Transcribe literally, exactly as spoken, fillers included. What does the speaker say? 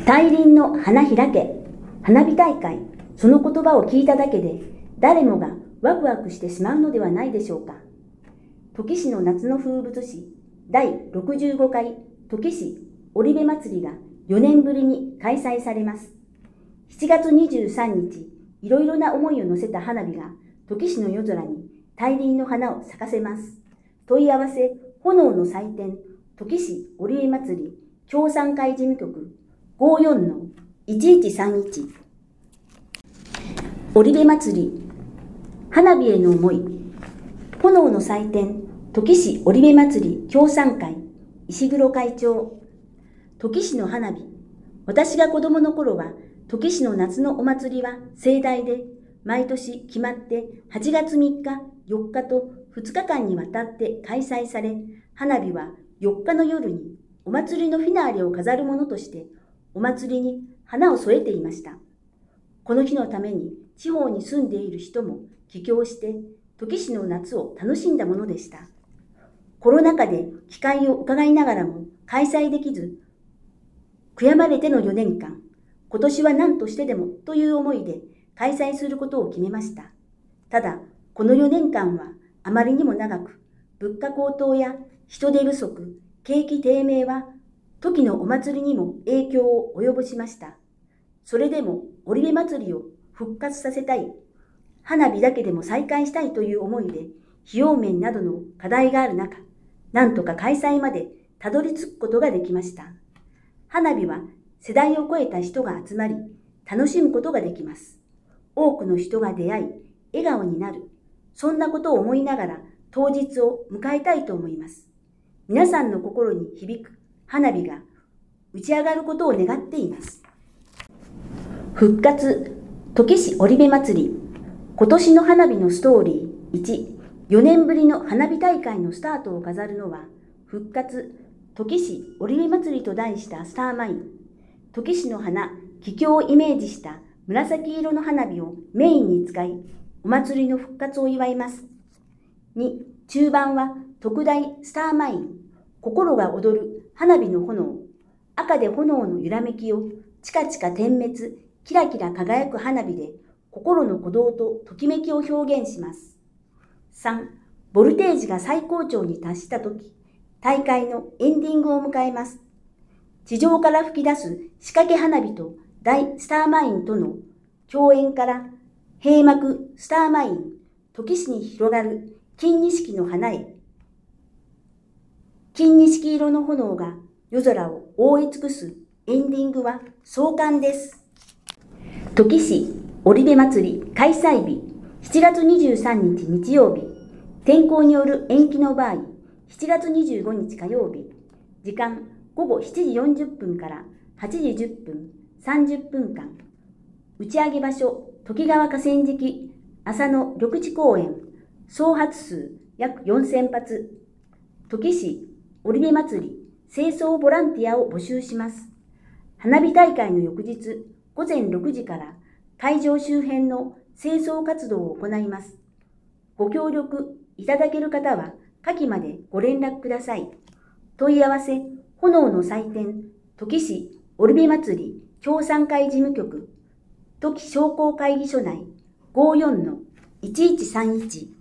大輪の花開け、花火大会、その言葉を聞いただけで誰もがワクワクしてしまうのではないでしょうか。土岐市の夏の風物詩、だいろくじゅうごかい土岐市織部祭りがよねんぶりに開催されます。しちがつにじゅうさんにち、いろいろな思いを乗せた花火が土岐市の夜空に大輪の花を咲かせます。問い合わせ、炎の祭典、土岐市織部祭り協賛会事務局 ごーよんのいちいちさんいち。織部祭り、花火への思い、炎の祭典、土岐市織部祭り協賛会、石黒会長。土岐市の花火。私が子供の頃は、土岐市の夏のお祭りは盛大で、毎年決まってはちがつみっか、よっかとふつかかんにわたって開催され、花火はよっかの夜にお祭りのフィナーレを飾るものとして、お祭りに花を添えていました。この日のために地方に住んでいる人も帰郷して、土岐市の夏を楽しんだものでした。コロナ禍で機会を伺いながらも開催できず、悔やまれてのよねんかん、今年は何としてでもという思いで開催することを決めました。ただ、このよねんかんはあまりにも長く、物価高騰や人手不足、景気低迷は時のお祭りにも影響を及ぼしました。それでも織部祭りを復活させたい、花火だけでも再開したいという思いで、費用面などの課題がある中、なんとか開催までたどり着くことができました。花火は世代を超えた人が集まり、楽しむことができます。多くの人が出会い、笑顔になる。そんなことを思いながら当日を迎えたいと思います。皆さんの心に響く花火が打ち上がることを願っています。復活、土岐市織部祭り。今年の花火のストーリーいち、よねんぶりの花火大会のスタートを飾るのは、復活、土岐市織部祭りと題したスターマイン。土岐市の花、桔梗をイメージした紫色の花火をメインに使い、お祭りの復活を祝います。に、中盤は特大スターマイン。心が躍る花火の炎。赤で炎の揺らめきをチカチカ点滅、キラキラ輝く花火で心の鼓動とときめきを表現します。さん、ボルテージが最高潮に達したとき、大会のエンディングを迎えます。地上から吹き出す仕掛け花火と大スターマインとの共演から閉幕スターマイン、土岐市に広がる金錦の花へ。金錦色の炎が夜空を覆い尽くすエンディングは壮観です。土岐市織部祭り開催日、しちがつにじゅうさんにち日曜日、天候による延期の場合、しちがつにじゅうごにち火曜日、時間ごごしちじよんじゅっぷんからはちじじゅっぷん、さんじゅっぷんかん。打ち上げ場所、都幾川河川敷、浅野緑地公園、総発数約よんせんぱつ。土岐市織部祭り清掃ボランティアを募集します。花火大会の翌日、ごぜんろくじから会場周辺の清掃活動を行います。ご協力いただける方は下記までご連絡ください。問い合わせ、炎の祭典、土岐市織部祭り協賛会事務局、土岐商工会議所内 ごーよんのいちいちさんいち。